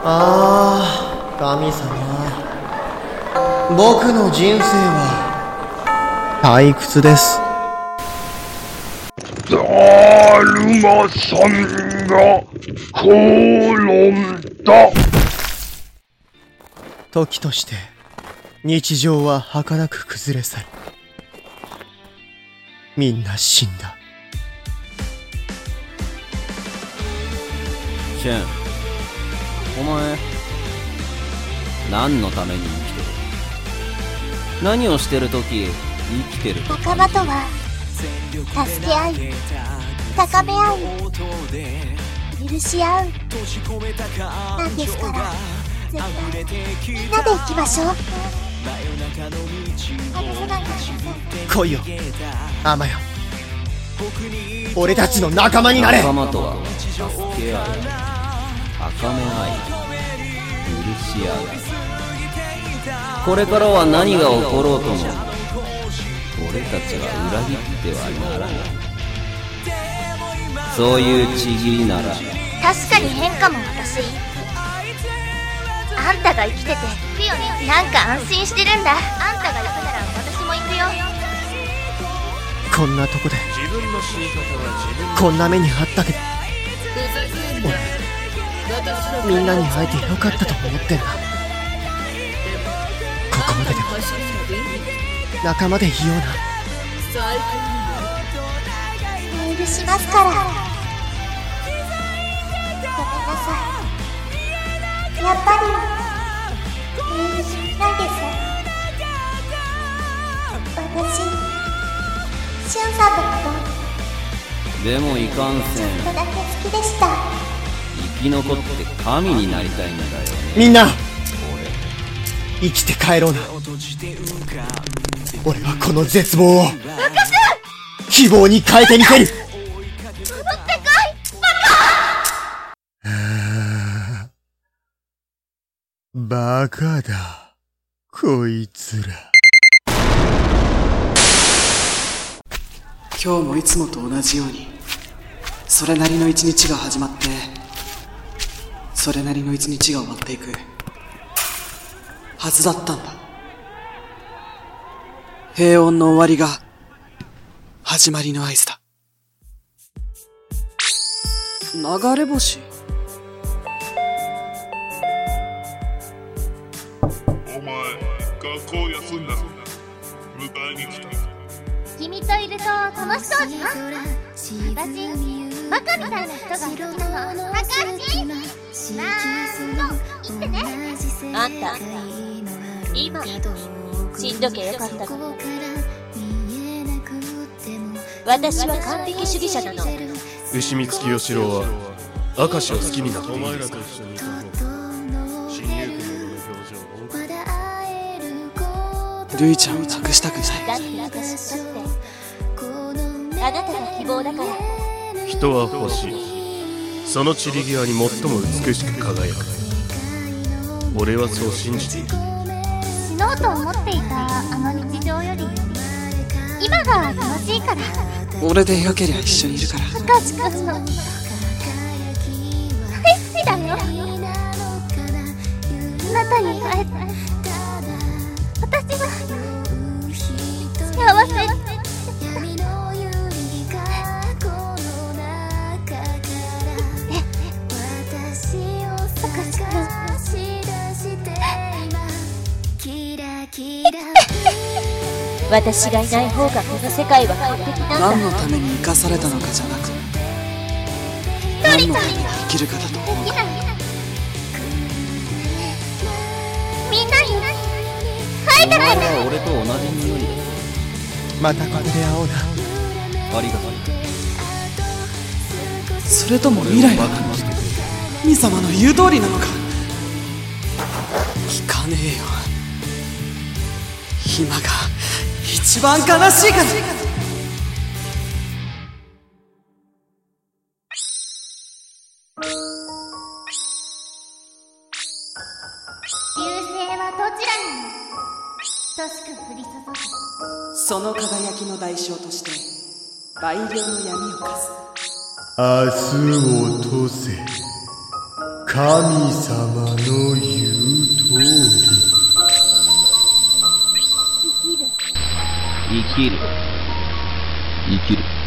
ああ、神様、僕の人生は退屈です。 だるまさんが転んだ。 時として日常は儚く崩れ去る。みんな死んだ。 シェン、お前何のために生きてる？何をしてるとき生きてる？ 仲間とは助け合い、高め合い、許し合うなんですから、絶対みんなで行きましょう。外さないでください。 来いよ、アマよ。俺たちの仲間になれ。 仲間とは助け合い、高め合い、許し合う。これからは何が起ころうとも俺たちは裏切ってはならない。そういうちぎりなら。 確かに変かも。私あんたが生きててなんか安心してるんだ。あんたが行くなら私も行くよ。 こんなとこでこんな目にあったけど、俺みんなに会えてよかったと思ってんだ。ここまででも仲間でいような。 許しますから。ごめんなさい。やっぱり許しないです。私シュンさんのことでもいかんせん、 ちょっとだけ好きでした。 生き残って神になりたいんだよね。 みんな生きて帰ろうな。俺はこの絶望を希望に変えてみせる。バカだこいつら。 今日もいつもと同じようにそれなりの一日が始まってそれなりの一日が終わっていくはずだったんだ。平穏の終わりが始まりの合図だ。流れ星。 お前、学校休んだ。迎えに来た。 君といると楽しそうじゃん。私バカみたいな人が好きなの。バカしなんと言ってね。 あんた今死んどきゃよかったの。私は完璧主義者なの。 牛見月義郎は明石を好きになっている。お前らと一緒にいた方が新入君の表情。 ルイちゃんを託したくない。 だって私だってあなたが希望だから。 人は星、その散り際に最も美しく輝く。俺はそう信じている。 死のうと思っていたあの日常より今が楽しいから。 俺でよけりゃ一緒にいるから。 明石君の大好きだよ。あなたに会えて私は幸せ。 私がいない方がこの世界は完璧なんだ。 何のために生かされたのかじゃなく何のために生きるかだと思う。 みんなに会えたら。 お前は俺と同じ匂いだ。 またここで会おうな。 ありがとう。 それとも未来は神様の言う通りなのか。聞かねえよ。今が一番悲しいから。 流星はどちらにも等しく降り注ぐ。 その輝きの代償として倍量の闇を課す。 明日を落とせ神様の言う通り。 生きる。生きる。